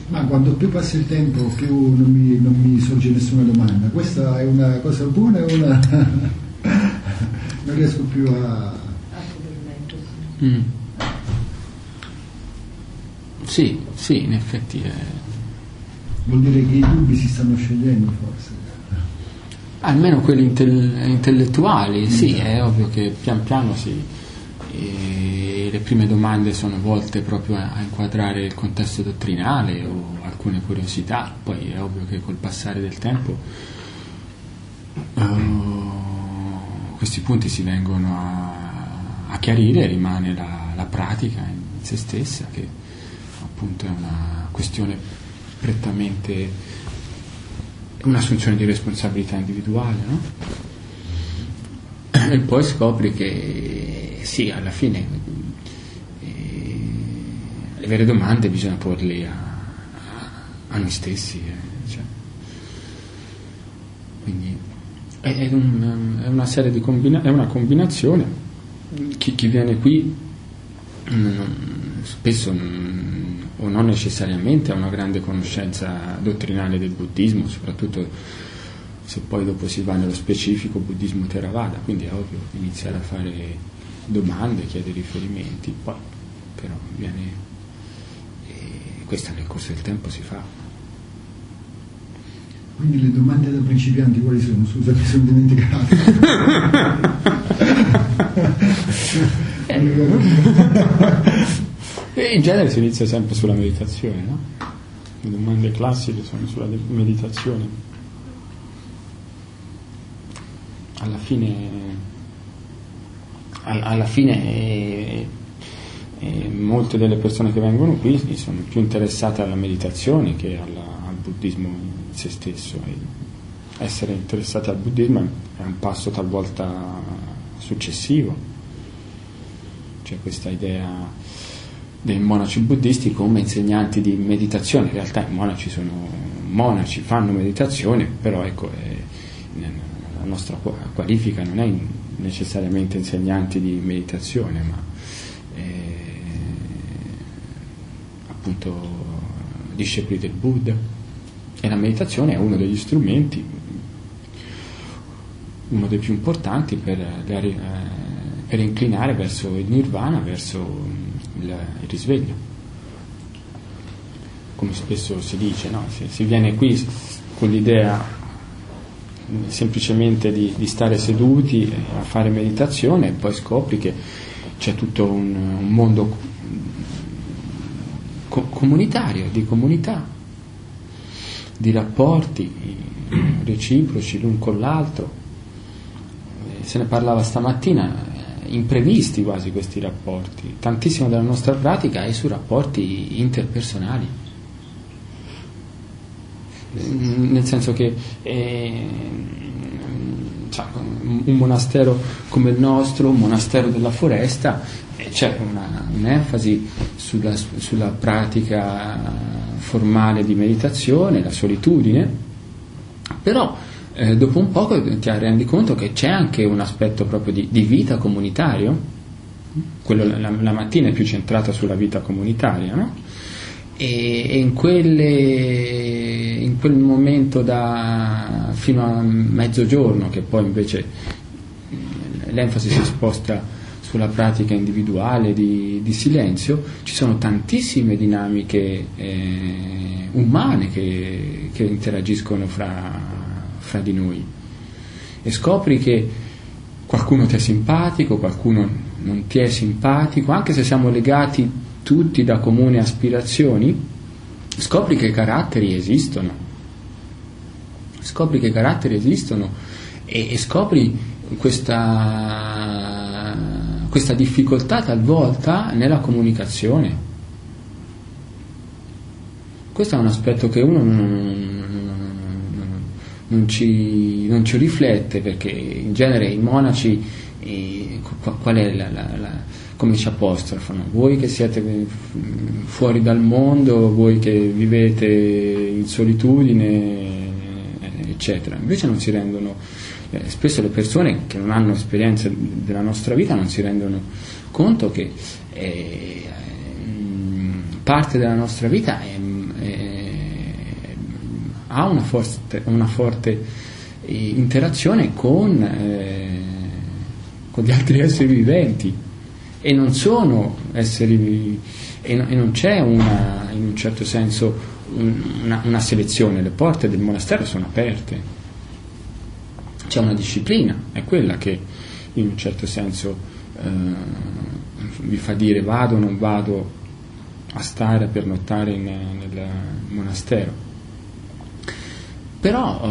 Ma quando più passa il tempo più non mi sorge nessuna domanda. Questa è una cosa buona o una... non riesco più a... Sì, in effetti è... Vuol dire che i dubbi si stanno sciogliendo forse. Almeno quelli intellettuali, sì, è ovvio che pian piano le prime domande sono volte proprio a inquadrare il contesto dottrinale o alcune curiosità, poi è ovvio che col passare del tempo questi punti si vengono a chiarire, rimane la pratica in se stessa, che appunto è una questione prettamente un'assunzione di responsabilità individuale, no? E poi scopri che sì, alla fine le vere domande bisogna porle a noi stessi, cioè. Quindi è una serie di è una combinazione. Chi viene qui spesso o non necessariamente ha una grande conoscenza dottrinale del buddismo, soprattutto se poi dopo si va nello specifico buddismo Theravada, quindi è ovvio iniziare a fare domande, chiedere riferimenti, poi però viene, questo nel corso del tempo si fa. Quindi le domande da principianti quali sono? Scusa, mi sono dimenticato. E in genere si inizia sempre sulla meditazione, no? Le domande classiche sono sulla meditazione. Alla fine molte delle persone che vengono qui sono più interessate alla meditazione che al buddismo in se stesso. E essere interessati al buddismo è un passo talvolta successivo. C'è questa idea dei monaci buddisti come insegnanti di meditazione. In realtà i monaci fanno meditazione, però ecco, la nostra qualifica non è necessariamente insegnanti di meditazione, ma appunto discepoli del Buddha, e la meditazione è uno degli strumenti, uno dei più importanti per inclinare verso il nirvana, verso il risveglio. Come spesso si dice, no? Si viene qui con l'idea semplicemente di stare seduti a fare meditazione e poi scopri che c'è tutto un mondo comunitario, di comunità, di rapporti reciproci l'un con l'altro. Se ne parlava stamattina, imprevisti quasi questi rapporti. Tantissimo della nostra pratica è su rapporti interpersonali, nel senso che un monastero come il nostro, un monastero della foresta, c'è un'enfasi sulla pratica formale di meditazione, la solitudine, però dopo un poco ti rendi conto che c'è anche un aspetto proprio di vita comunitario. Quello la mattina è più centrata sulla vita comunitaria, no? E in quel momento fino a mezzogiorno, che poi invece l'enfasi si sposta sulla pratica individuale di silenzio, ci sono tantissime dinamiche umane che interagiscono fra di noi, e scopri che qualcuno ti è simpatico, qualcuno non ti è simpatico, anche se siamo legati tutti da comuni aspirazioni. Scopri che i caratteri esistono, e scopri questa difficoltà talvolta nella comunicazione. Questo è un aspetto che uno non ci riflette, perché in genere i monaci qual è come ci apostrofano? Voi che siete fuori dal mondo, voi che vivete in solitudine, eccetera. Invece non si rendono, spesso le persone che non hanno esperienza della nostra vita non si rendono conto che parte della nostra vita è ha una forte interazione con gli altri esseri viventi, e non sono esseri, e non c'è in un certo senso una selezione. Le porte del monastero sono aperte, c'è una disciplina, è quella che in un certo senso vi fa dire vado o non vado a stare, a pernottare nel monastero. Però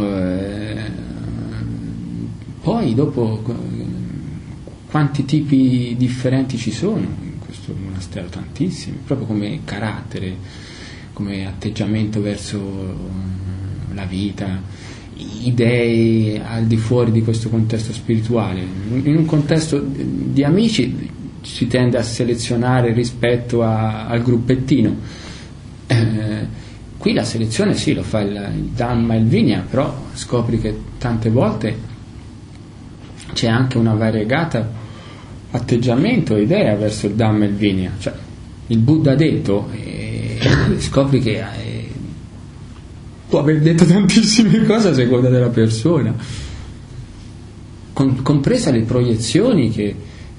poi dopo quanti tipi differenti ci sono in questo monastero? Tantissimi, proprio come carattere, come atteggiamento verso la vita, idee al di fuori di questo contesto spirituale. In un contesto di amici si tende a selezionare rispetto al gruppettino. Qui la selezione sì, lo fa il Dhamma e il Vinaya, però scopri che tante volte c'è anche una variegata atteggiamento e idea verso il Dhamma e il Vinaya. Cioè, il Buddha ha detto, scopri che può aver detto tantissime cose a seconda della persona, compresa le proiezioni che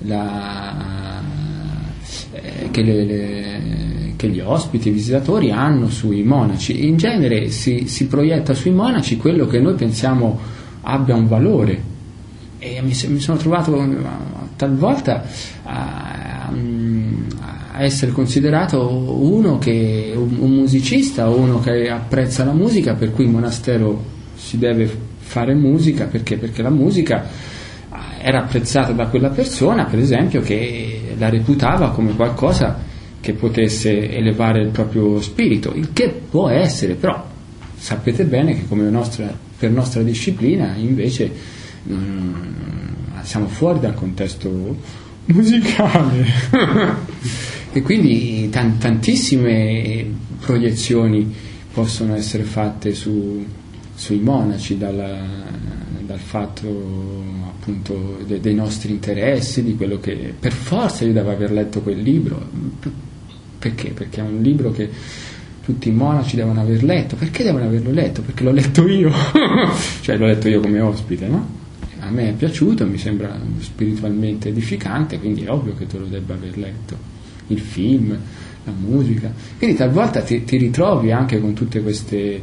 gli ospiti, i visitatori hanno sui monaci. In genere si proietta sui monaci quello che noi pensiamo abbia un valore, e mi sono trovato talvolta a essere considerato un musicista, uno che apprezza la musica, per cui in monastero si deve fare musica perché la musica era apprezzata da quella persona, per esempio, che la reputava come qualcosa che potesse elevare il proprio spirito, il che può essere, però sapete bene che per nostra disciplina invece siamo fuori dal contesto musicale e quindi tantissime proiezioni possono essere fatte sui monaci, dal fatto appunto dei nostri interessi, di quello che per forza io devo aver letto quel libro. Perché? Perché è un libro che tutti i monaci devono aver letto. Perché devono averlo letto? Perché l'ho letto io cioè l'ho letto io come ospite, no? A me è piaciuto, mi sembra spiritualmente edificante, quindi è ovvio che tu lo debba aver letto. Il film, la musica, quindi talvolta ti ritrovi anche con tutte queste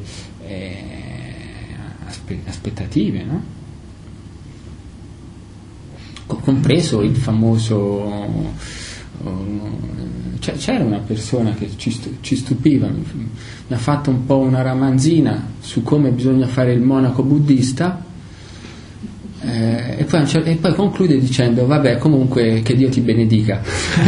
aspettative, no? Compreso il famoso c'era una persona che ci stupiva, mi ha fatto un po' una ramanzina su come bisogna fare il monaco buddista, e poi conclude dicendo vabbè, comunque che Dio ti benedica.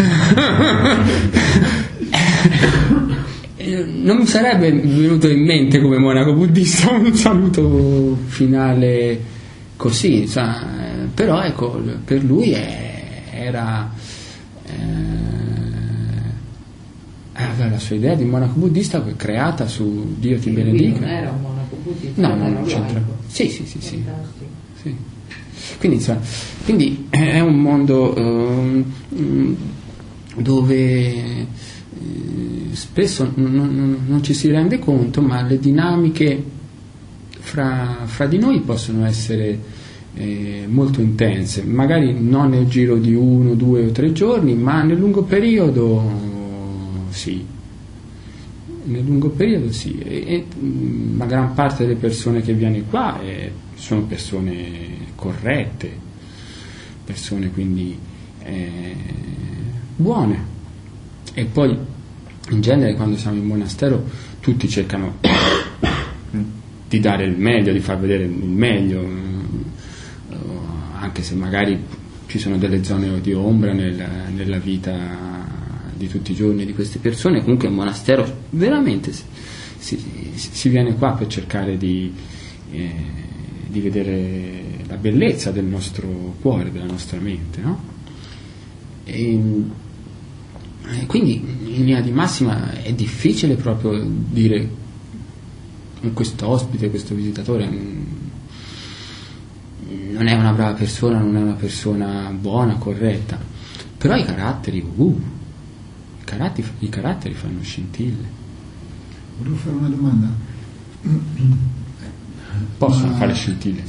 Non mi sarebbe venuto in mente come monaco buddista un saluto finale così, però ecco, per lui aveva la sua idea di monaco buddista creata su Dio ti benedica. Non era un monaco buddista, no, non c'entra. Sì. Quindi è un mondo dove spesso non ci si rende conto, ma le dinamiche fra di noi possono essere molto intense, magari non nel giro di 1, 2 o 3 giorni, ma nel lungo periodo sì. Nel lungo periodo sì, e la gran parte delle persone che viene qua sono persone corrette, persone quindi buone, e poi in genere quando siamo in monastero tutti cercano di dare il meglio, di far vedere il meglio, anche se magari ci sono delle zone di ombra nella vita di tutti i giorni di queste persone. Comunque in monastero veramente si viene qua per cercare di vedere la bellezza del nostro cuore, della nostra mente, no? E quindi in linea di massima è difficile proprio dire questo ospite, questo visitatore non è una brava persona, non è una persona buona, corretta, però i caratteri fanno scintille. Volevo fare una domanda. possono fare scintille,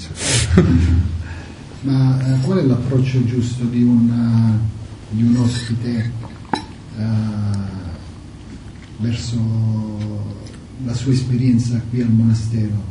ma qual è l'approccio giusto di un ospite verso la sua esperienza qui al monastero,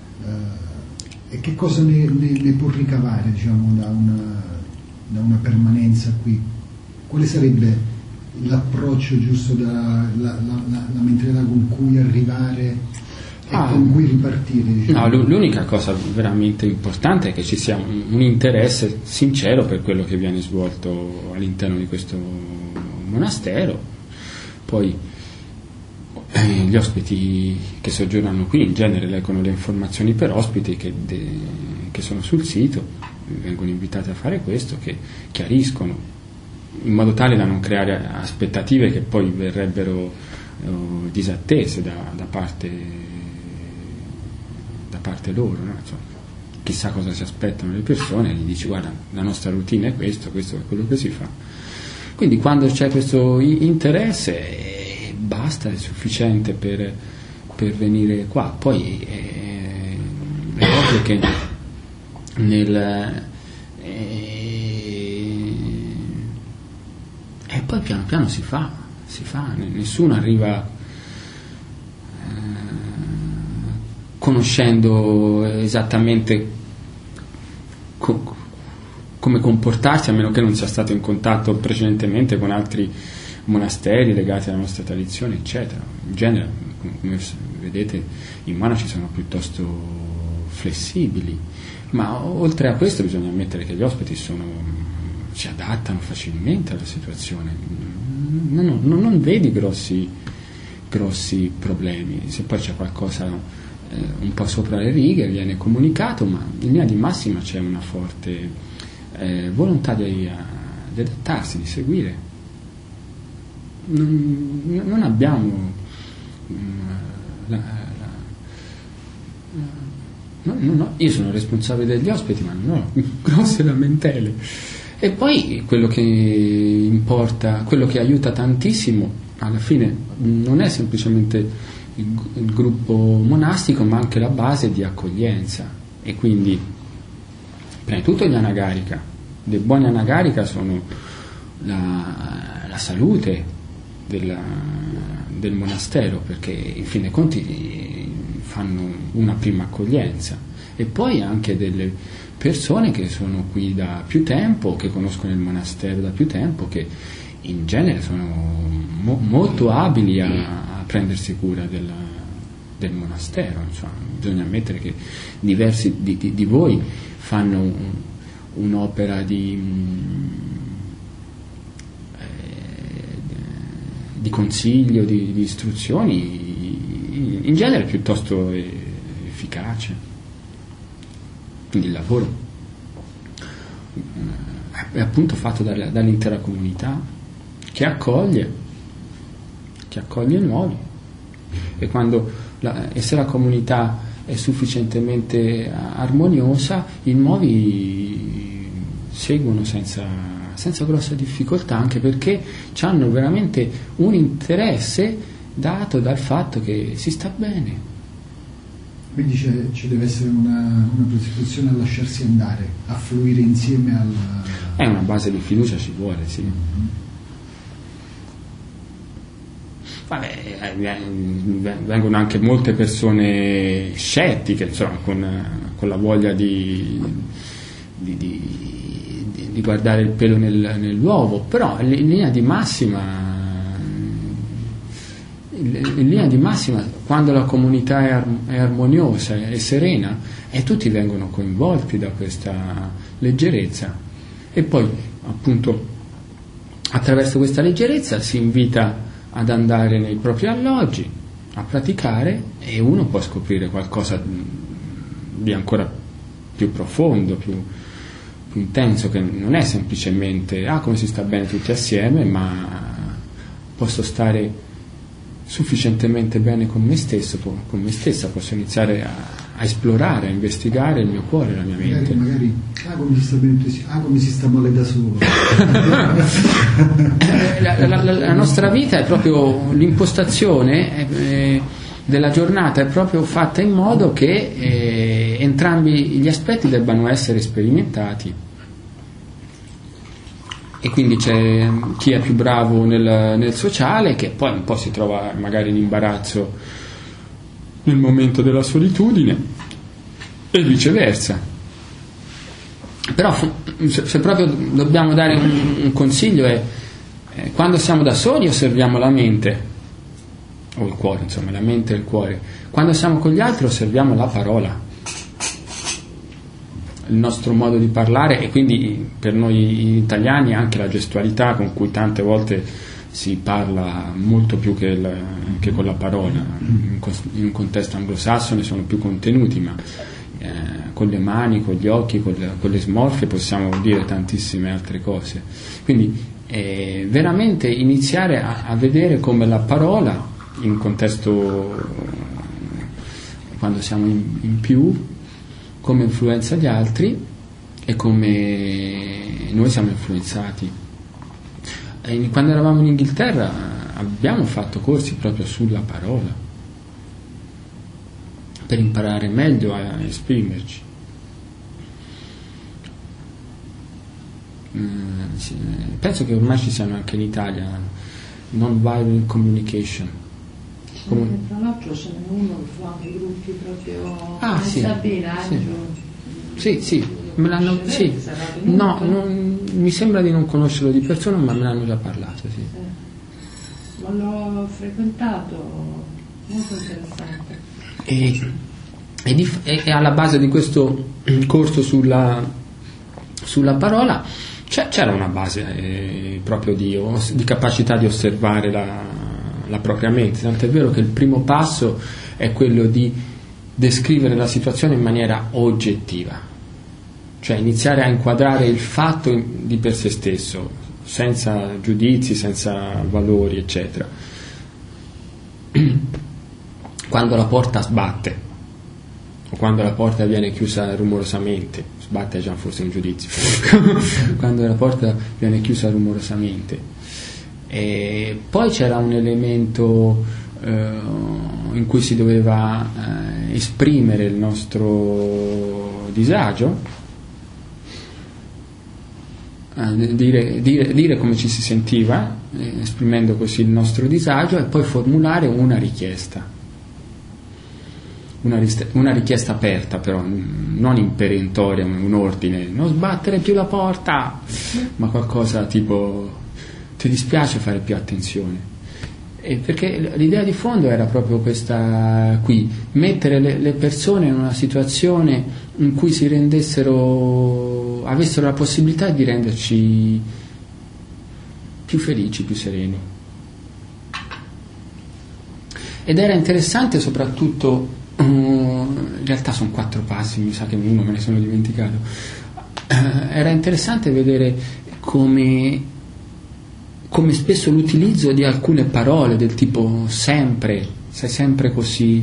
e che cosa ne può ricavare, diciamo, da una permanenza qui? Quale sarebbe l'approccio giusto, la mentalità con cui arrivare e con cui ripartire, diciamo? No, l'unica cosa veramente importante è che ci sia un interesse sincero per quello che viene svolto all'interno di questo monastero. Poi gli ospiti che soggiornano qui in genere leggono le informazioni per ospiti che sono sul sito, vengono invitati a fare questo, che chiariscono in modo tale da non creare aspettative che poi verrebbero disattese da parte loro, no? Insomma, chissà cosa si aspettano le persone, gli dici guarda, la nostra routine è questo è quello che si fa. Quindi quando c'è questo interesse basta, è sufficiente per venire qua. Poi è ovvio che e poi piano piano si fa, nessuno arriva conoscendo esattamente come comportarsi, a meno che non sia stato in contatto precedentemente con altri monasteri legati alla nostra tradizione, eccetera. In genere, come vedete, i monaci sono piuttosto flessibili, ma oltre a questo bisogna ammettere che gli ospiti si adattano facilmente alla situazione, non vedi grossi problemi. Se poi c'è qualcosa un po' sopra le righe viene comunicato, ma in linea di massima c'è una forte volontà di adattarsi, di seguire. Non abbiamo io sono responsabile degli ospiti, ma non ho grosse lamentele. E poi quello che importa, quello che aiuta tantissimo alla fine non è semplicemente il gruppo monastico, ma anche la base di accoglienza. E quindi prima di tutto gli anagarika. Dei buoni anagarika sono la salute del monastero, perché in fin dei conti fanno una prima accoglienza, e poi anche delle persone che sono qui da più tempo, che conoscono il monastero da più tempo, che in genere sono molto abili a prendersi cura del monastero. Insomma, bisogna ammettere che diversi di voi fanno un'opera di consiglio, di istruzioni, in genere piuttosto efficace. Quindi il lavoro è appunto fatto dall'intera comunità che accoglie i nuovi, e se la comunità è sufficientemente armoniosa, i nuovi seguono senza grossa difficoltà, anche perché hanno veramente un interesse dato dal fatto che si sta bene. Quindi ci deve essere una predisposizione a lasciarsi andare, a fluire insieme È una base di fiducia, ci vuole, sì. Vabbè, vengono anche molte persone scettiche, insomma, con la voglia di guardare il pelo nell'uovo, però in linea di massima, quando la comunità è armoniosa e serena, e tutti vengono coinvolti da questa leggerezza, e poi appunto attraverso questa leggerezza si invita ad andare nei propri alloggi a praticare, e uno può scoprire qualcosa di ancora più profondo, più intenso, che non è semplicemente come si sta bene tutti assieme, ma posso stare sufficientemente bene con me stesso, con me stessa, posso iniziare a esplorare, a investigare il mio cuore, la mia mente. Magari come si sta bene, come si sta male da solo. La nostra vita è proprio l'impostazione, della giornata è proprio fatta in modo che entrambi gli aspetti debbano essere sperimentati, e quindi c'è chi è più bravo nel sociale, che poi un po' si trova magari in imbarazzo nel momento della solitudine, e viceversa. Però se proprio dobbiamo dare un consiglio è quando siamo da soli osserviamo la mente o il cuore, insomma la mente e il cuore. Quando siamo con gli altri osserviamo la parola, il nostro modo di parlare, e quindi per noi italiani anche la gestualità con cui tante volte si parla molto più che con la parola. In un contesto anglosassone sono più contenuti, ma con le mani, con gli occhi, con le smorfie possiamo dire tantissime altre cose. Quindi veramente iniziare a vedere come la parola, in un contesto quando siamo in più, come influenza gli altri e come noi siamo influenzati. Quando eravamo in Inghilterra abbiamo fatto corsi proprio sulla parola per imparare meglio a esprimerci. Penso che ormai ci siano anche in Italia non-violent communication. Tra l'altro ce n'è uno che fa anche gruppi proprio sì, Sabina, sì, me l'hanno, sì. No, mi sembra di non conoscerlo di persona, ma me l'hanno già parlato, sì. Ma l'ho frequentato, molto interessante. E alla base di questo corso sulla parola c'era una base proprio di capacità di osservare la propria mente, tant'è vero che il primo passo è quello di descrivere la situazione in maniera oggettiva, cioè iniziare a inquadrare il fatto di per sé stesso, senza giudizi, senza valori, eccetera. Quando la porta sbatte o quando la porta viene chiusa rumorosamente, sbatte è già forse un giudizio, quando la porta viene chiusa rumorosamente. E poi c'era un elemento in cui si doveva esprimere il nostro disagio, dire come ci si sentiva, esprimendo così il nostro disagio, e poi formulare una richiesta aperta, però non imperentoria, un ordine, non sbattere più la porta, ma qualcosa tipo: ti dispiace fare più attenzione? Perché l'idea di fondo era proprio questa qui, mettere le persone in una situazione in cui avessero la possibilità di renderci più felici, più sereni. Ed era interessante soprattutto, in realtà sono 4 passi, mi sa che uno me ne sono dimenticato, era interessante vedere come spesso l'utilizzo di alcune parole del tipo sempre, sei sempre così,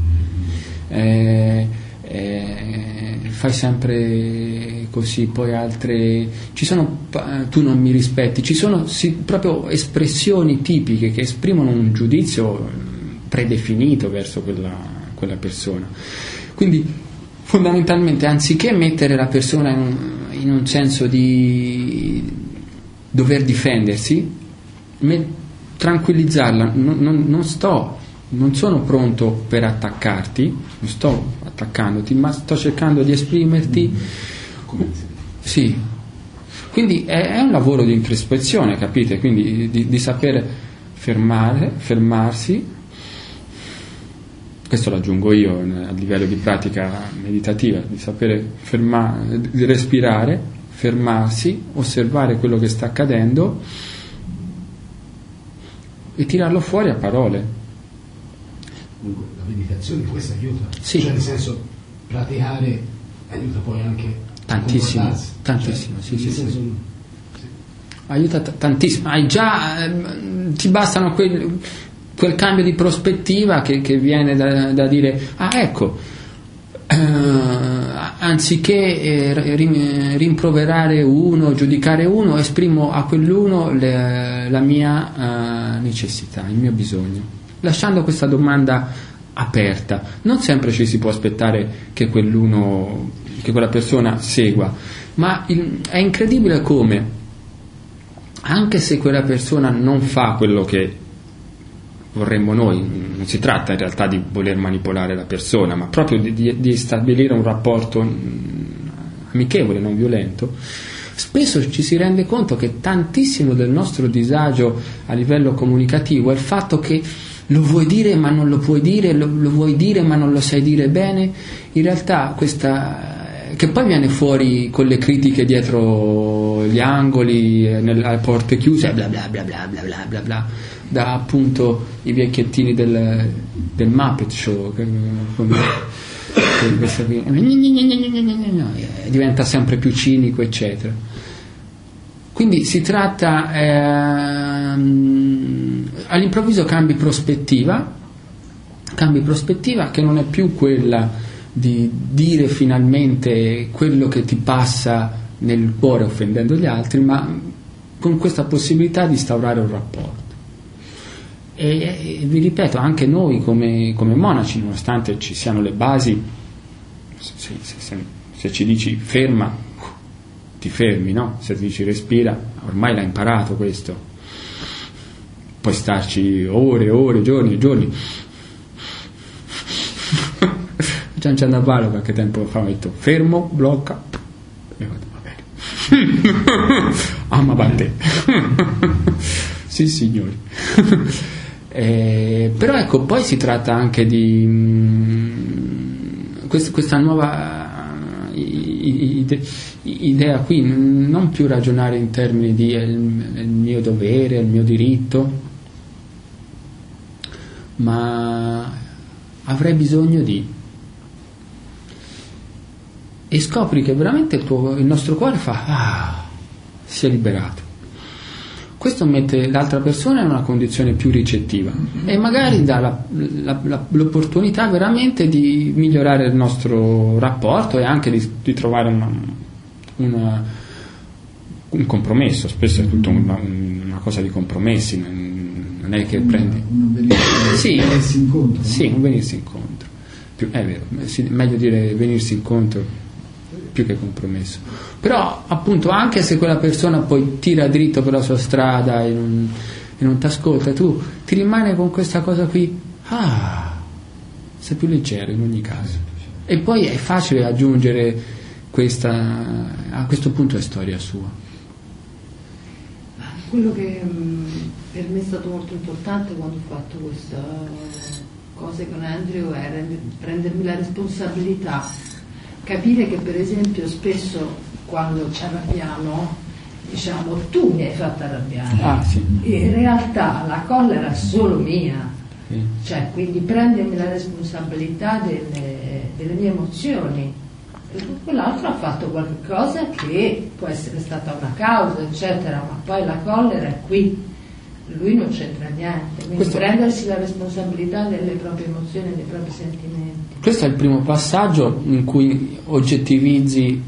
fai sempre così, poi altre, ci sono, tu non mi rispetti, ci sono proprio espressioni tipiche che esprimono un giudizio predefinito verso quella persona. Quindi fondamentalmente, anziché mettere la persona in un senso di dover difendersi, tranquillizzarla, non sono pronto per attaccarti, non sto attaccandoti, ma sto cercando di esprimerti. Sì. Quindi è un lavoro di introspezione, capite? Quindi di saper fermarsi. Questo lo aggiungo io a livello di pratica meditativa, di sapere di respirare, fermarsi, osservare quello che sta accadendo e tirarlo fuori a parole. La meditazione questa aiuta, sì. Cioè nel senso, praticare aiuta poi anche tantissimo, sì. Aiuta tantissimo. Hai già ti bastano quel cambio di prospettiva che viene da dire: ecco, anziché rimproverare uno, giudicare uno, esprimo a quell'uno la mia necessità, il mio bisogno, lasciando questa domanda aperta. Non sempre ci si può aspettare che quella persona segua, ma è incredibile come, anche se quella persona non fa quello che vorremmo noi, non si tratta in realtà di voler manipolare la persona, ma proprio di stabilire un rapporto amichevole, non violento, spesso ci si rende conto che tantissimo del nostro disagio a livello comunicativo è il fatto che lo vuoi dire ma non lo puoi dire, lo vuoi dire ma non lo sai dire bene. In realtà che poi viene fuori con le critiche dietro gli angoli, alle porte chiuse, bla bla bla bla bla bla bla bla, da appunto i vecchiettini del Muppet Show, diventa sempre più cinico, eccetera. Quindi si tratta, all'improvviso cambi prospettiva che non è più quella di dire finalmente quello che ti passa nel cuore offendendo gli altri, ma con questa possibilità di instaurare un rapporto. E vi ripeto, anche noi come monaci, nonostante ci siano le basi, se ci dici ferma, ti fermi, no? Se ti dici respira, ormai l'hai imparato questo, puoi starci ore, giorni. Gian Ciannavallo qualche tempo fa mi ha detto fermo, blocca, e ho detto va bene. Ma va te. Sì signori. Però ecco, poi si tratta anche di questa nuova idea qui, non più ragionare in termini di è il mio dovere, è il mio diritto, ma avrei bisogno di, e scopri che veramente il nostro cuore fa si è liberato. Questo mette l'altra persona in una condizione più ricettiva e magari dà l'opportunità veramente di migliorare il nostro rapporto e anche di trovare un compromesso. Spesso è tutto una cosa di compromessi, non è che prendi venirsi incontro. Sì, un venirsi incontro. È vero, meglio dire venirsi incontro più che compromesso. Però appunto, anche se quella persona poi tira dritto per la sua strada e non ti ascolta, tu ti rimane con questa cosa qui, sei più leggero in ogni caso. E poi è facile aggiungere a questo punto è storia sua. Quello che per me è stato molto importante quando ho fatto questa cosa con Andrew è prendermi la responsabilità, capire che per esempio spesso quando ci arrabbiamo diciamo tu mi hai fatto arrabbiare, sì. In realtà la collera è solo mia, cioè quindi prendermi la responsabilità delle mie emozioni. Quell'altro ha fatto qualcosa che può essere stata una causa eccetera, ma poi la collera è qui, lui non c'entra niente, quindi prendersi la responsabilità delle proprie emozioni e dei propri sentimenti. Questo è il primo passaggio in cui oggettivizzi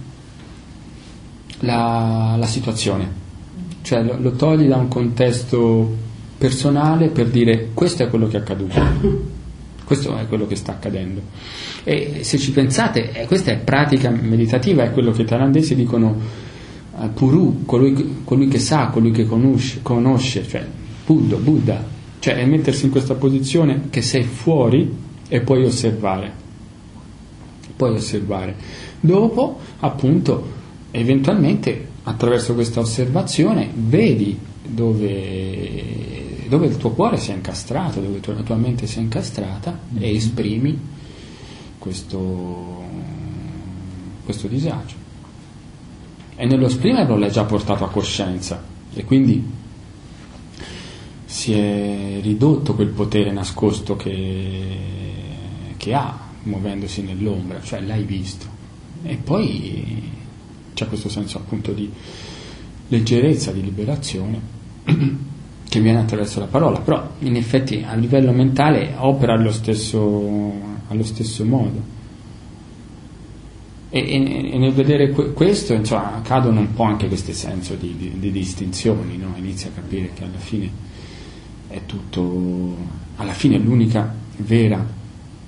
la situazione, cioè lo togli da un contesto personale per dire questo è quello che è accaduto, questo è quello che sta accadendo. E se ci pensate, questa è pratica meditativa, è quello che i thailandesi dicono Puru, colui che sa, colui che conosce, cioè Buddha, cioè è mettersi in questa posizione che sei fuori e puoi osservare. Dopo, appunto, eventualmente attraverso questa osservazione vedi dove il tuo cuore si è incastrato, dove la tua mente si è incastrata, e esprimi questo disagio. E nello esprimerlo l'hai già portato a coscienza e quindi si è ridotto quel potere nascosto che ha muovendosi nell'ombra, cioè l'hai visto, e poi c'è questo senso appunto di leggerezza, di liberazione che viene attraverso la parola, però in effetti a livello mentale opera allo stesso modo, e nel vedere questo, insomma, cadono un po' anche questo senso di distinzioni, no? Inizia a capire che alla fine è tutto, alla fine l'unica vera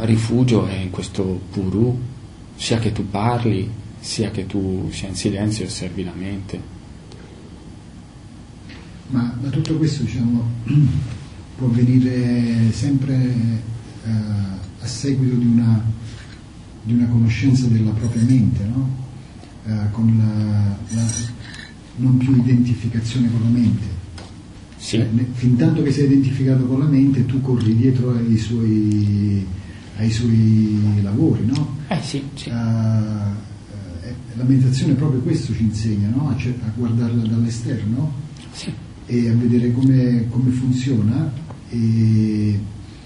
rifugio è in questo puru, sia che tu parli, sia che tu sia in silenzio e osservi la mente. Ma tutto questo, diciamo, può avvenire sempre a seguito di una conoscenza della propria mente, no? Con la non più identificazione con la mente. Sì. Fin tanto che sei identificato con la mente, tu corri dietro ai suoi lavori, no? Sì. La meditazione proprio questo ci insegna, no? A guardarla dall'esterno, sì, e a vedere come funziona e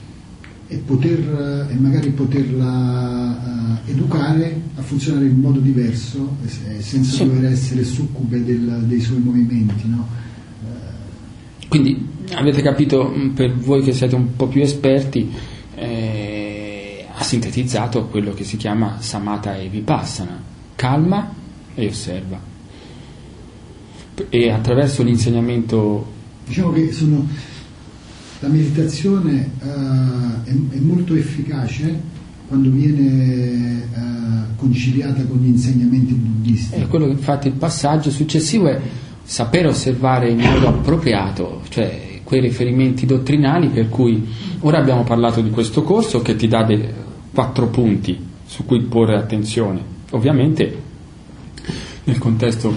magari poterla educare a funzionare in modo diverso, senza dover essere succube dei suoi movimenti, no? Quindi avete capito, per voi che siete un po' più esperti, ha sintetizzato quello che si chiama samatha e vipassana: calma e osserva. E attraverso l'insegnamento, diciamo che la meditazione è molto efficace quando viene conciliata con gli insegnamenti buddisti. È quello che infatti il passaggio successivo è sapere osservare in modo appropriato, cioè quei riferimenti dottrinali per cui ora abbiamo parlato di questo corso che ti dà 4 punti su cui porre attenzione. Ovviamente nel contesto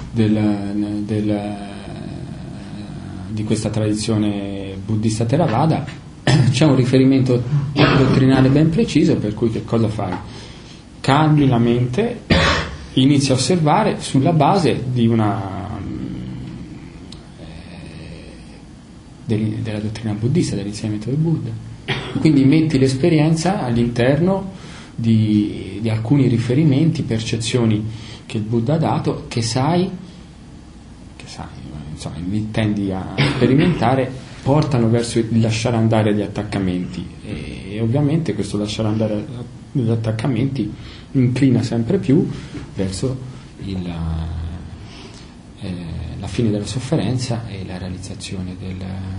di questa tradizione buddista Theravada c'è un riferimento dottrinale ben preciso, per cui che cosa fai? Calmi la mente, inizi a osservare sulla base di della dottrina buddista, dell'insegnamento del Buddha. Quindi metti l'esperienza all'interno di alcuni riferimenti, percezioni che il Buddha ha dato, che sai, insomma, tendi a sperimentare, portano verso il lasciare andare gli attaccamenti, e ovviamente questo lasciare andare gli attaccamenti inclina sempre più verso la fine della sofferenza e la realizzazione del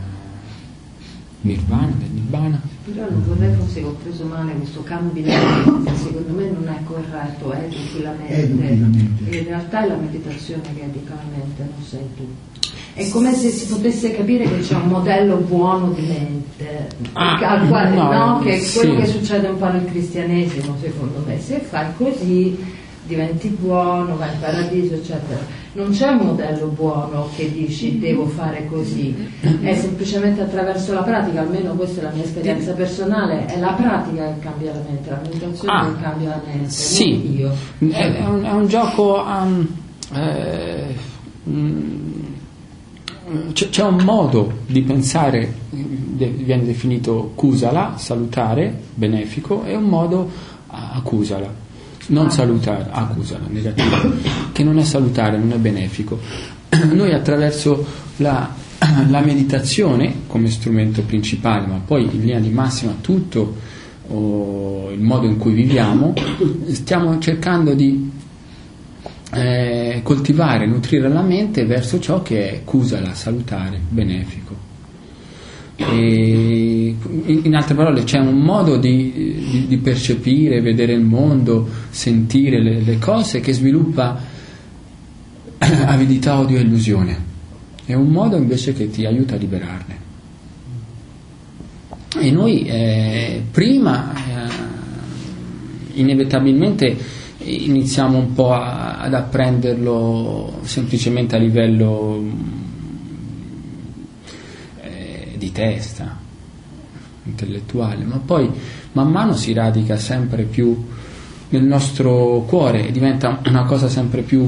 nibbana. Però non vorrei fosse che ho preso male questo cambiamento, secondo me non è corretto, educhi la mente. In realtà è la meditazione che educa la mente, non sei tu. È come se si potesse capire che c'è un modello buono di mente, al quale, che è quello che succede un po' nel cristianesimo, secondo me. Se fai così diventi buono, vai in paradiso, eccetera. Non c'è un modello buono che dici devo fare così, è semplicemente attraverso la pratica, almeno questa è la mia esperienza personale, è la pratica che cambia la mente, la meditazione che cambia la mente, sì, io. È un gioco, c'è un modo di pensare, viene definito kusala, salutare, benefico, e un modo akusala, non salutare, akusala, negativo, che non è salutare, non è benefico. Noi attraverso la meditazione come strumento principale, ma poi in linea di massima tutto il modo in cui viviamo, stiamo cercando di coltivare, nutrire la mente verso ciò che è kusala, salutare, benefico. E in altre parole c'è un modo di percepire, vedere il mondo, sentire le cose che sviluppa avidità, odio e illusione. È un modo invece che ti aiuta a liberarne. E noi prima inevitabilmente iniziamo un po' ad apprenderlo semplicemente a livello di testa, intellettuale, ma poi man mano si radica sempre più nel nostro cuore e diventa una cosa sempre più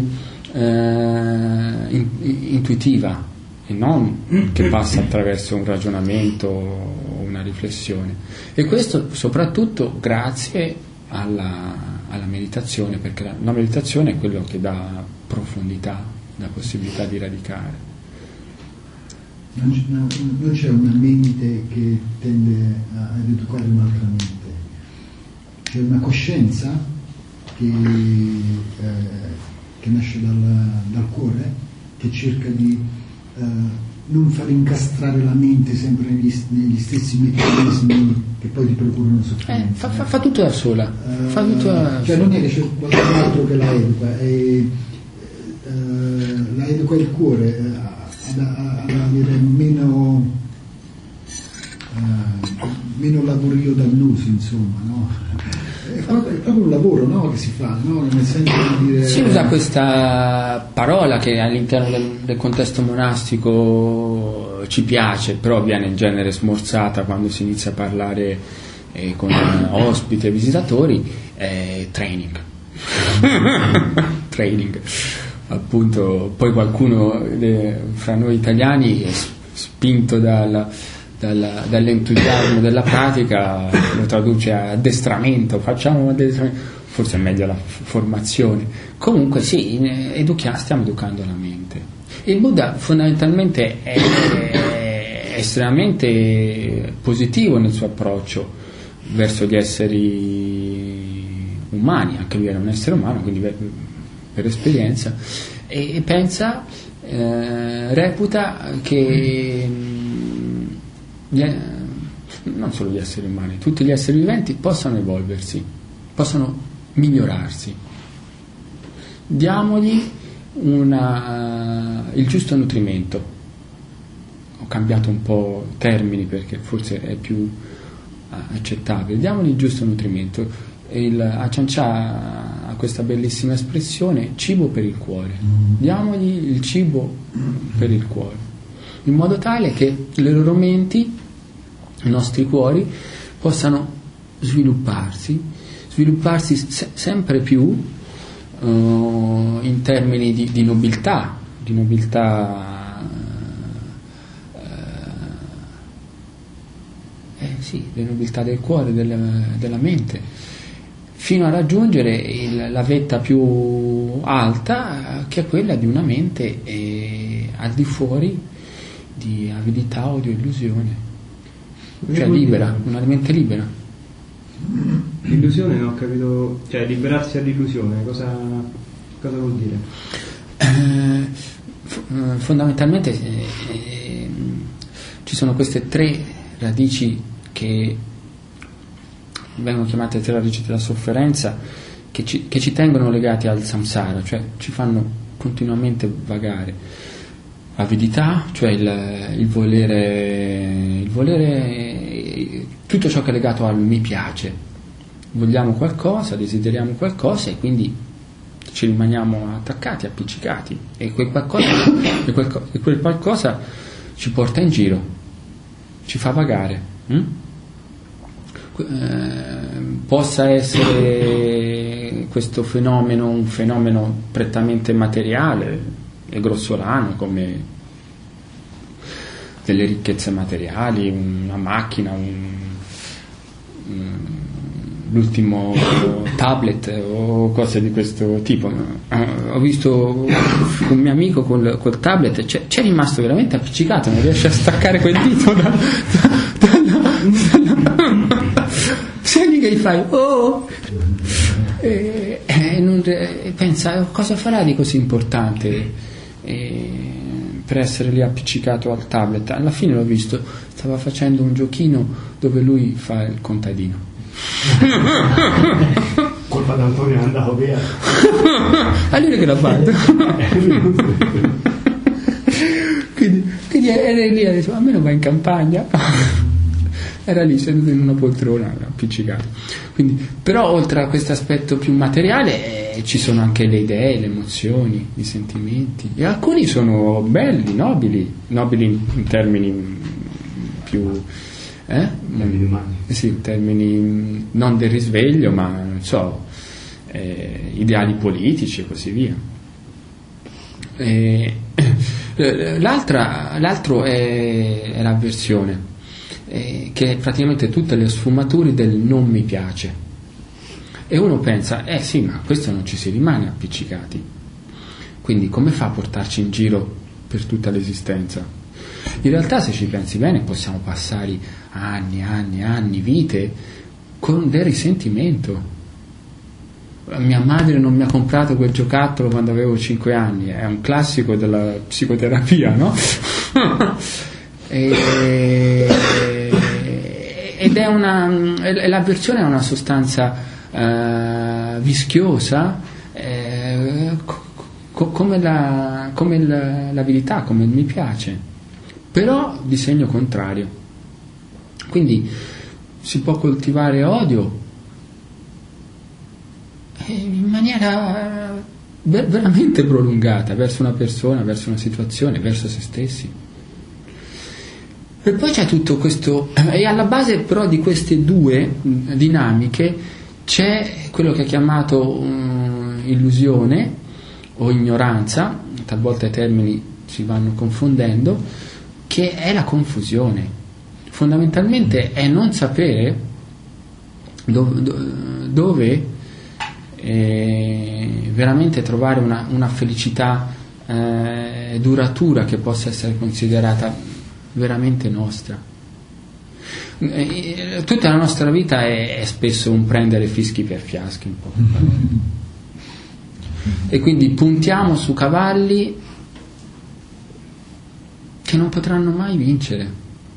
intuitiva, e non che passa attraverso un ragionamento o una riflessione. E questo soprattutto grazie alla meditazione, perché la meditazione è quello che dà profondità, dà possibilità di radicare. Non c'è una mente che tende ad educare un'altra mente, c'è una coscienza che nasce dal cuore, che cerca di non far incastrare la mente sempre negli stessi meccanismi che poi ti procurano sofferenza. Fa tutto da sola. Cioè non è che c'è qualcun altro che la educa, la educa il cuore ad avere meno lavorio dannoso, insomma, no? È proprio un lavoro, no, che si fa, no? Nel senso di dire... Si usa questa parola che all'interno del contesto monastico ci piace, però viene in genere smorzata quando si inizia a parlare con ospiti e visitatori, training. Training, appunto. Poi qualcuno fra noi italiani, spinto dall'entusiasmo della pratica, lo traduce a addestramento, facciamo un addestramento, forse è meglio la formazione. Comunque sì, stiamo educando la mente. Il Buddha fondamentalmente è estremamente positivo nel suo approccio verso gli esseri umani, anche lui era un essere umano, quindi per esperienza, e pensa, reputa che non solo gli esseri umani, tutti gli esseri viventi possano evolversi, possano migliorarsi. Diamogli il giusto nutrimento. Ho cambiato un po' termini perché forse è più accettabile. Diamogli il giusto nutrimento. Achan Chah ha questa bellissima espressione: cibo per il cuore. Diamogli il cibo per il cuore, in modo tale che le loro menti, i nostri cuori, possano svilupparsi sempre più in termini di nobiltà, di nobiltà del cuore, della mente, fino a raggiungere la vetta più alta, che è quella di una mente al di fuori di avidità o di illusione, cioè libera, una mente libera. L'illusione non ho capito, cioè liberarsi dall'illusione, cosa vuol dire? Fondamentalmente ci sono queste 3 radici che vengono chiamate 3 radici della sofferenza, che ci tengono legati al samsara, cioè ci fanno continuamente vagare. Avidità, cioè il volere, tutto ciò che è legato al mi piace. Vogliamo qualcosa, desideriamo qualcosa e quindi ci rimaniamo attaccati, appiccicati, e quel qualcosa ci porta in giro, ci fa vagare. Possa essere questo fenomeno un fenomeno prettamente materiale e grossolano, come delle ricchezze materiali, una macchina, l'ultimo tablet o cose di questo tipo. Ho visto un mio amico col tablet, c'è rimasto veramente appiccicato, non riesce a staccare quel dito sei lì che gli fai e pensa cosa farà di così importante per essere lì appiccicato al tablet. Alla fine l'ho visto, stava facendo un giochino dove lui fa il contadino. Colpa d'Antonio è andato via. A lui che l'ha fatto. quindi era lì, ha detto: a me non va in campagna. Era lì seduto in una poltrona appiccicato. Quindi, però oltre a questo aspetto più materiale ci sono anche le idee, le emozioni, i sentimenti, e alcuni sono belli, nobili in termini più termini umani. Sì, in termini non del risveglio, ma non so, ideali politici e così via. L'altro è l'avversione, che è praticamente tutte le sfumature del non mi piace, e uno pensa sì, ma questo non ci si rimane appiccicati, quindi come fa a portarci in giro per tutta l'esistenza? In realtà, se ci pensi bene, possiamo passare anni, vite con del risentimento. Mia madre non mi ha comprato quel giocattolo quando avevo 5 anni, è un classico della psicoterapia, no? ed è l'avversione è una sostanza vischiosa, come l'avidità, come il mi piace, però di segno contrario. Quindi si può coltivare odio in maniera veramente prolungata verso una persona, verso una situazione, verso se stessi. E poi c'è tutto questo, e alla base però di queste due dinamiche c'è quello che è chiamato illusione o ignoranza, talvolta i termini si vanno confondendo, che è la confusione. Fondamentalmente è non sapere dove veramente trovare una felicità duratura che possa essere considerata veramente nostra. Tutta la nostra vita è spesso un prendere fischi per fiaschi, un po'. E quindi puntiamo su cavalli che non potranno mai vincere.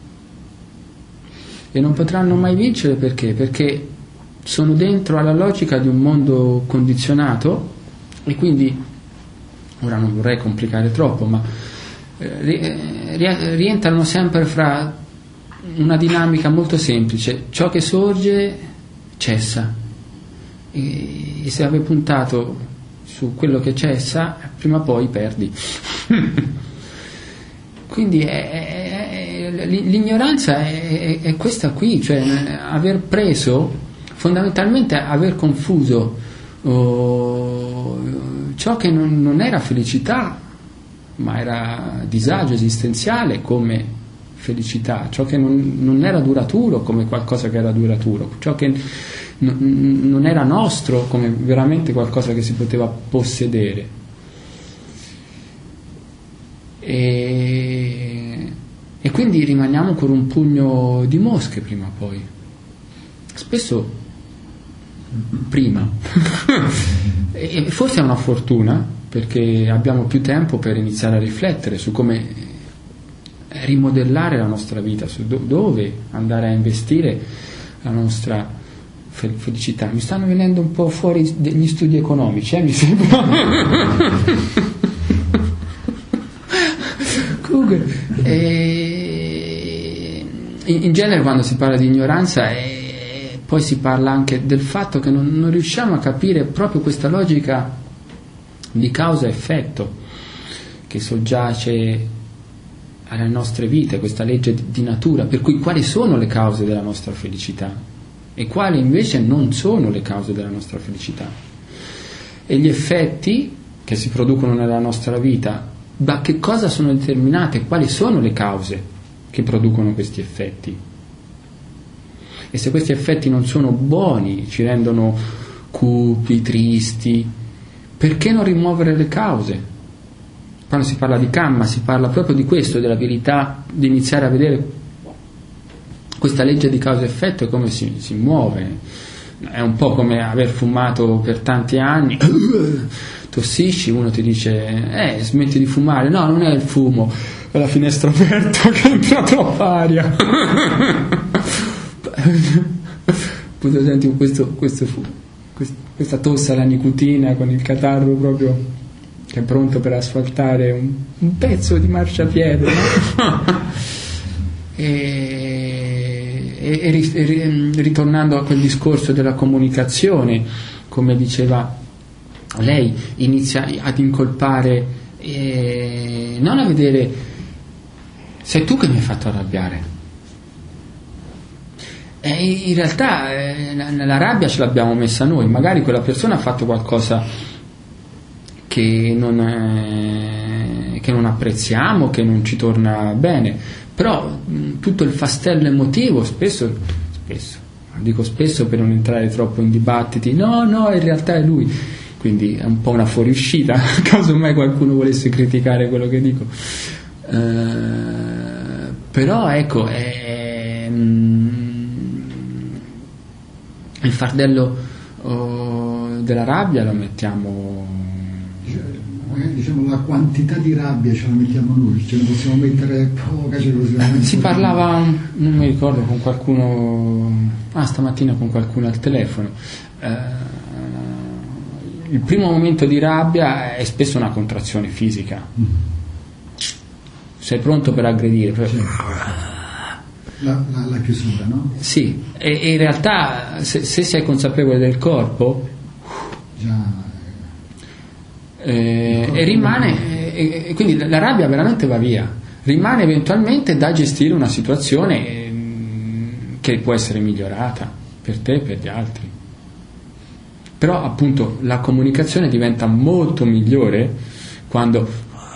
E non potranno mai vincere perché? Perché sono dentro alla logica di un mondo condizionato, e quindi, ora non vorrei complicare troppo, ma rientrano sempre fra una dinamica molto semplice: ciò che sorge cessa, e se avevi puntato su quello che cessa, prima o poi perdi. Quindi l'ignoranza è questa qui, cioè aver preso, fondamentalmente aver confuso ciò che non era felicità ma era disagio esistenziale come felicità, ciò che non era duraturo come qualcosa che era duraturo, ciò che non era nostro come veramente qualcosa che si poteva possedere. E quindi rimaniamo con un pugno di mosche prima o poi, spesso prima. E forse è una fortuna, perché abbiamo più tempo per iniziare a riflettere su come rimodellare la nostra vita, su dove andare a investire la nostra felicità. Mi stanno venendo un po' fuori degli studi economici, mi sembra. In genere quando si parla di ignoranza poi si parla anche del fatto che non riusciamo a capire proprio questa logica di causa-effetto che soggiace alle nostre vite, questa legge di natura, per cui quali sono le cause della nostra felicità e quali invece non sono le cause della nostra felicità, e gli effetti che si producono nella nostra vita, da che cosa sono determinate, quali sono le cause che producono questi effetti, e se questi effetti non sono buoni, ci rendono cupi, tristi, perché non rimuovere le cause? Quando si parla di Kamma si parla proprio di questo, dell'abilità di iniziare a vedere questa legge di causa-effetto e come si muove. È un po' come aver fumato per tanti anni, tossisci, uno ti dice smetti di fumare, no, non è il fumo, è la finestra aperta che entra troppa aria. Poi senti questa tosse alla nicotina con il catarro proprio che è pronto per asfaltare un pezzo di marciapiede, no? E ritornando a quel discorso della comunicazione, come diceva lei, inizia ad incolpare, non a vedere sei tu che mi hai fatto arrabbiare. In realtà la rabbia ce l'abbiamo messa noi, magari quella persona ha fatto qualcosa che non apprezziamo, che non ci torna bene, però tutto il fastello emotivo spesso, dico spesso per non entrare troppo in dibattiti, no, in realtà è lui, quindi è un po' una fuoriuscita, caso mai qualcuno volesse criticare quello che dico, però ecco, il fardello della rabbia lo mettiamo diciamo la quantità di rabbia ce la mettiamo noi, ce ne possiamo mettere poca, si parlava, non mi ricordo, con qualcuno stamattina con qualcuno al telefono, il primo momento di rabbia è spesso una contrazione fisica, sei pronto per aggredire, la chiusura, no? Sì, e in realtà se sei consapevole del corpo e rimane, e quindi la rabbia veramente va via, rimane eventualmente da gestire una situazione che può essere migliorata per te e per gli altri, però appunto la comunicazione diventa molto migliore quando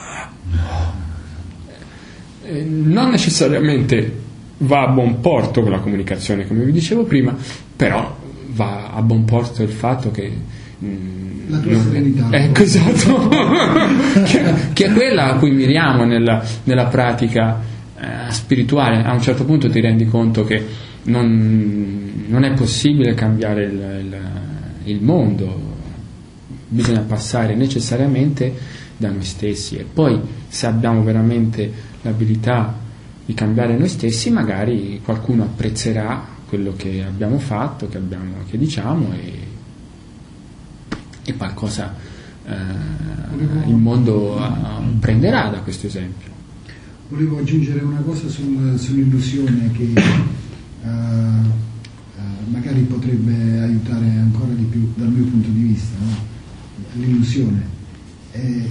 non necessariamente va a buon porto con la comunicazione, come vi dicevo prima, però va a buon porto il fatto che la tua serenità, esatto, che è quella a cui miriamo nella pratica spirituale. A un certo punto ti rendi conto che non è possibile cambiare il mondo, bisogna passare necessariamente da noi stessi, e poi se abbiamo veramente l'abilità di cambiare noi stessi, magari qualcuno apprezzerà quello che abbiamo fatto, che diciamo, e qualcosa il mondo prenderà da questo esempio. Volevo aggiungere una cosa sull'illusione che magari potrebbe aiutare ancora di più dal mio punto di vista, no? L'illusione è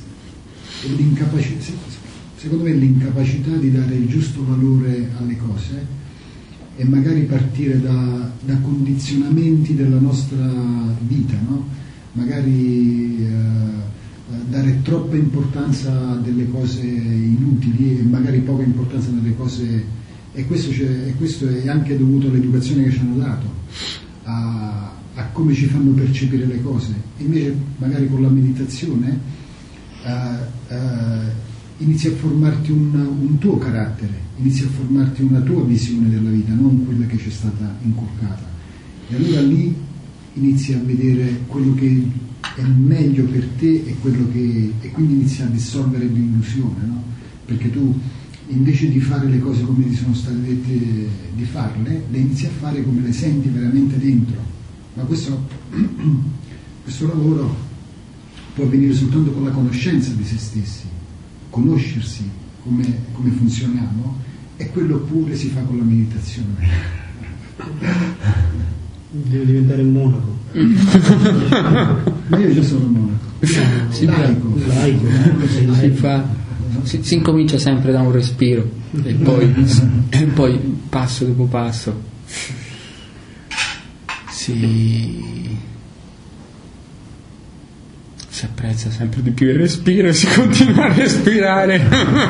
secondo me l'incapacità di dare il giusto valore alle cose e magari partire da condizionamenti della nostra vita, no? Magari dare troppa importanza a delle cose inutili e magari poca importanza delle cose, e questo è anche dovuto all'educazione che ci hanno dato, a come ci fanno percepire le cose. Invece magari con la meditazione inizi a formarti un tuo carattere, inizi a formarti una tua visione della vita, non quella che ci è stata inculcata, e allora lì inizi a vedere quello che è meglio per te e quindi inizi a dissolvere l'illusione, no? Perché tu invece di fare le cose come ti sono state dette di farle, le inizi a fare come le senti veramente dentro. Ma questo lavoro può avvenire soltanto con la conoscenza di se stessi, conoscersi come funzioniamo, e quello pure si fa con la meditazione. Deve diventare un monaco. Ma io già sono un monaco. Laico. Si incomincia sempre da un respiro e poi passo dopo passo si apprezza sempre di più il respiro e si continua a respirare.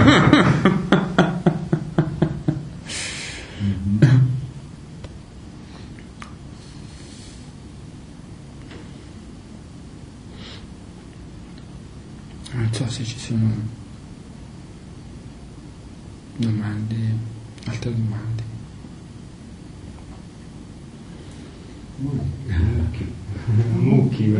Non so se ci sono altre domande. Mucchi,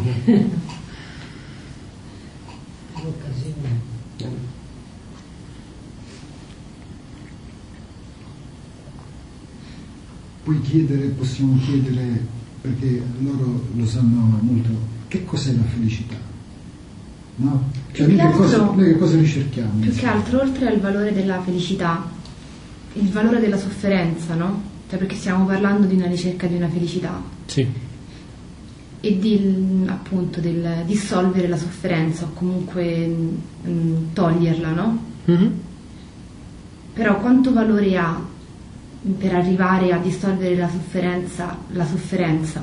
possiamo chiedere, perché loro lo sanno molto, che cos'è la felicità? No? Cioè noi che cosa ricerchiamo? Più che altro, oltre al valore della felicità, il valore della sofferenza, no? Cioè, perché stiamo parlando di una ricerca di una felicità. Sì. E appunto del dissolvere la sofferenza o comunque toglierla, no? Mm-hmm. Però quanto valore ha per arrivare a dissolvere la sofferenza?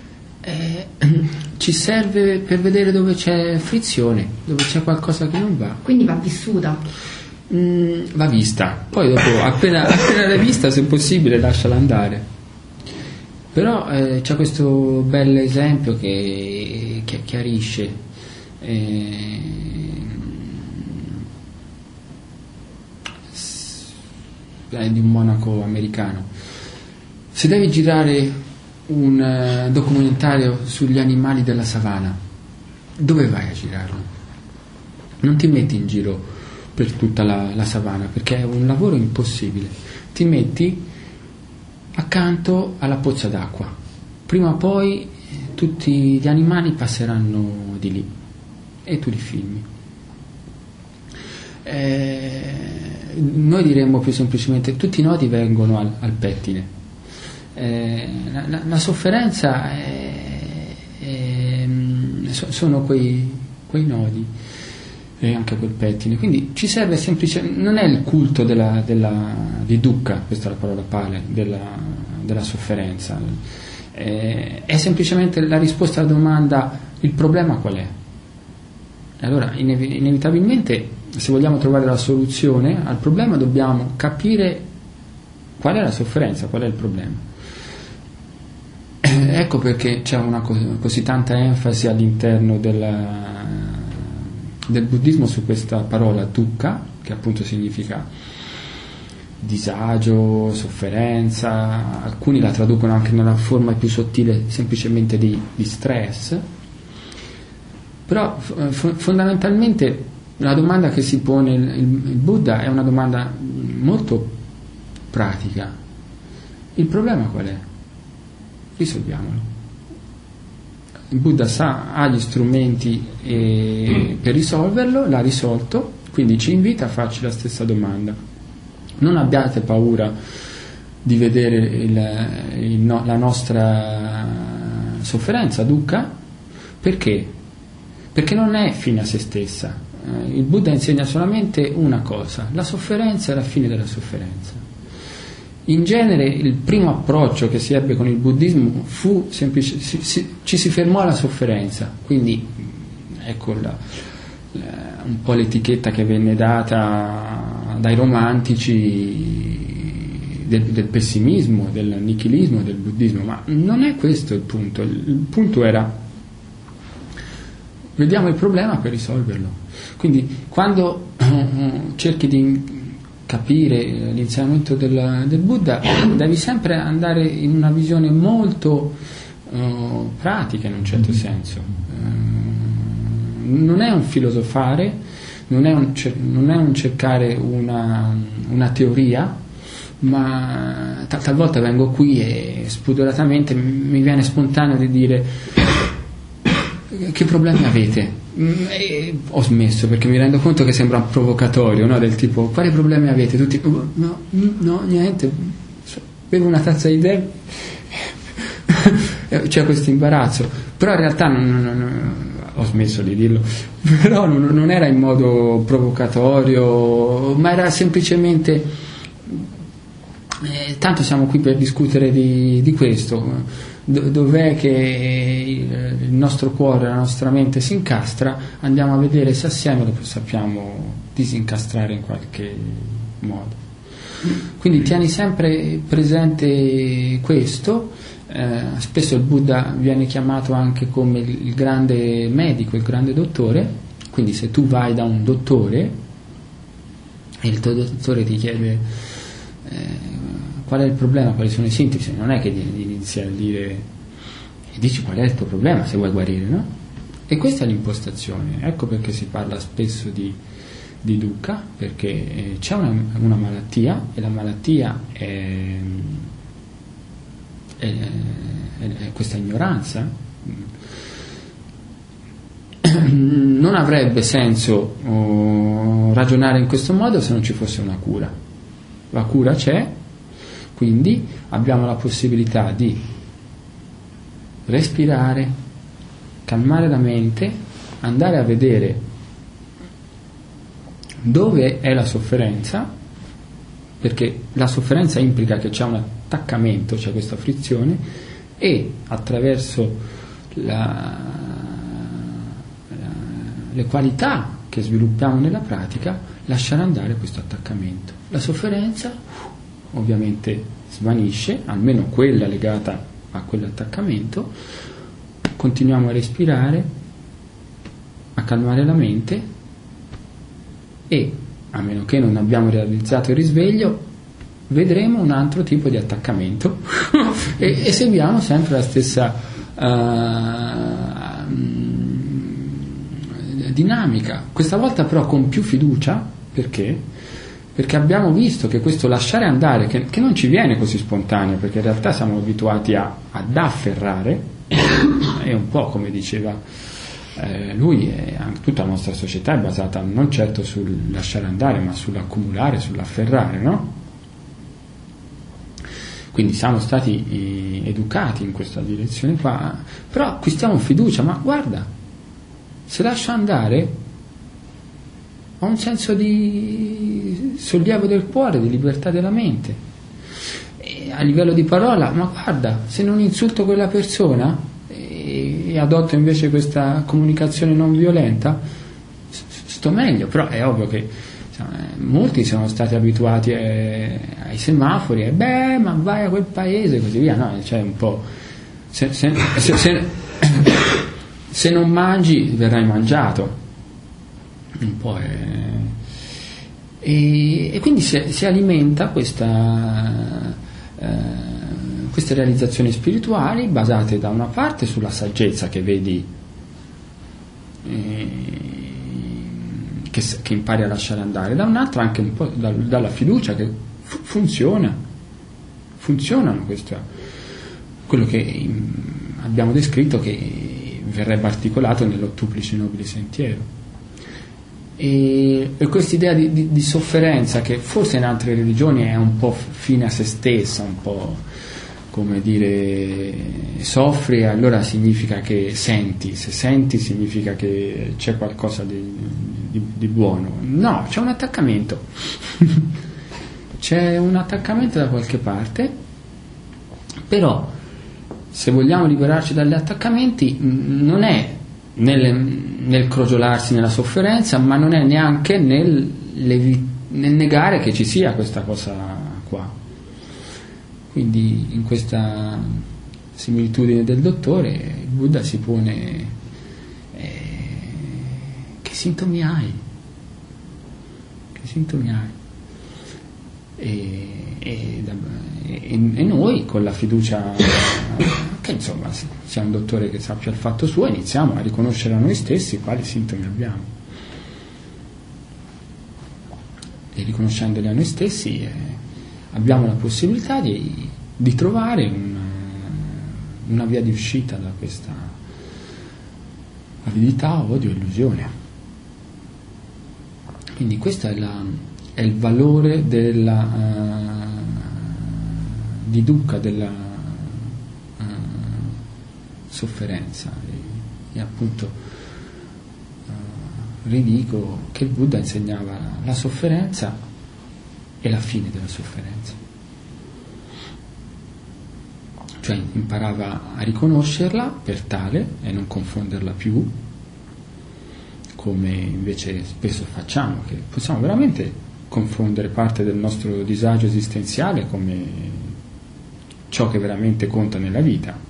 Ci serve per vedere dove c'è frizione, dove c'è qualcosa che non va. Quindi va vissuta. Va vista, poi dopo appena l'hai vista, se possibile lasciala andare. Però c'è questo bel esempio che chiarisce di un monaco americano. Se devi girare un documentario sugli animali della savana, dove vai a girarlo? non ti metti in giro per tutta la savana, perché è un lavoro impossibile. Ti metti accanto alla pozza d'acqua, prima o poi tutti gli animali passeranno di lì e tu li filmi. Noi diremmo più semplicemente tutti i nodi vengono al pettine. La sofferenza sono quei nodi e anche quel pettine, quindi ci serve semplicemente, non è il culto di Dukkha, questa è la parola pale, della sofferenza, è semplicemente la risposta alla domanda: il problema qual è? Allora inevitabilmente, se vogliamo trovare la soluzione al problema, dobbiamo capire qual è la sofferenza, qual è il problema. Ecco perché c'è una così tanta enfasi all'interno del buddismo su questa parola dukkha, che appunto significa disagio, sofferenza. Alcuni la traducono anche nella forma più sottile semplicemente di stress. Però fondamentalmente la domanda che si pone il Buddha è una domanda molto pratica: il problema qual è? Risolviamolo. Il Buddha ha gli strumenti per risolverlo, l'ha risolto, quindi ci invita a farci la stessa domanda. Non abbiate paura di vedere la nostra sofferenza dukkha. Perché? Perché non è fine a se stessa. Il Buddha insegna solamente una cosa: la sofferenza è la fine della sofferenza. In genere il primo approccio che si ebbe con il buddismo fu semplice, ci si fermò alla sofferenza, quindi ecco un po' l'etichetta che venne data dai romantici del pessimismo, del nichilismo del buddismo, ma non è questo il punto. Il punto era: vediamo il problema per risolverlo. Quindi quando cerchi di capire l'insegnamento del Buddha, devi sempre andare in una visione molto pratica, in un certo senso. Non è un filosofare, non è un cercare una teoria, ma talvolta vengo qui e spudoratamente mi viene spontaneo di dire: che problemi avete? E ho smesso perché mi rendo conto che sembra un provocatorio, no? Del tipo: quali problemi avete? Tutti: no, niente, bevo una tazza di tè. C'è questo imbarazzo, però in realtà ho smesso di dirlo, però non era in modo provocatorio, ma era semplicemente tanto siamo qui per discutere di questo. Dov'è che il nostro cuore, la nostra mente si incastra, andiamo a vedere se assieme lo sappiamo disincastrare in qualche modo. Quindi tieni sempre presente questo. Spesso il Buddha viene chiamato anche come il grande medico, il grande dottore. Quindi se tu vai da un dottore e il tuo dottore ti chiede qual è il problema, quali sono i sintomi, non è che inizi a dire e dici qual è il tuo problema se vuoi guarire, no? E questa è l'impostazione. Ecco perché si parla spesso di dukkha, perché c'è una malattia, e la malattia è questa ignoranza. Non avrebbe senso ragionare in questo modo se non ci fosse una cura. La cura c'è, quindi abbiamo la possibilità di respirare, calmare la mente, andare a vedere dove è la sofferenza, perché la sofferenza implica che c'è un attaccamento, c'è questa frizione, e attraverso le qualità che sviluppiamo nella pratica lasciare andare questo attaccamento. La sofferenza ovviamente svanisce, almeno quella legata a quell'attaccamento. Continuiamo a respirare, a calmare la mente, e a meno che non abbiamo realizzato il risveglio vedremo un altro tipo di attaccamento e seguiamo sempre la stessa dinamica, questa volta però con più fiducia. Perché abbiamo visto che questo lasciare andare, che non ci viene così spontaneo, perché in realtà siamo abituati ad afferrare, è un po' come diceva lui, anche tutta la nostra società è basata non certo sul lasciare andare, ma sull'accumulare, sull'afferrare, no? Quindi siamo stati educati in questa direzione qua, però acquistiamo fiducia, ma guarda, se lascio andare ho un senso di sollievo del cuore, di libertà della mente. E a livello di parola, ma guarda, se non insulto quella persona e adotto invece questa comunicazione non violenta, sto meglio. Però è ovvio che molti sono stati abituati ai semafori e ma vai a quel paese e così via, no? Cioè un po' se non mangi verrai mangiato. Un po' e quindi si alimenta queste realizzazioni spirituali basate da una parte sulla saggezza che vedi, che impari a lasciare andare, da un'altra anche un po' dalla fiducia che funzionano quello che abbiamo descritto, che verrebbe articolato nell'ottuplice nobile sentiero. E questa idea di sofferenza, che forse in altre religioni è un po' fine a se stessa, un po' come dire soffri, allora significa che senti, se senti significa che c'è qualcosa di buono. No, c'è un attaccamento c'è un attaccamento da qualche parte, però se vogliamo liberarci dagli attaccamenti non è nel crogiolarsi nella sofferenza, ma non è neanche nel negare che ci sia questa cosa qua. Quindi in questa similitudine del dottore il Buddha si pone che sintomi hai? Che sintomi hai? E noi con la fiducia che insomma sia un dottore che sappia il fatto suo, iniziamo a riconoscere a noi stessi quali sintomi abbiamo, e riconoscendoli a noi stessi abbiamo la possibilità di trovare una via di uscita da questa avidità, odio, illusione. Quindi questo è il valore di dukkha, della sofferenza, e appunto ridico che il Buddha insegnava la sofferenza e la fine della sofferenza, cioè imparava a riconoscerla per tale e non confonderla più, come invece spesso facciamo, che possiamo veramente confondere parte del nostro disagio esistenziale come ciò che veramente conta nella vita.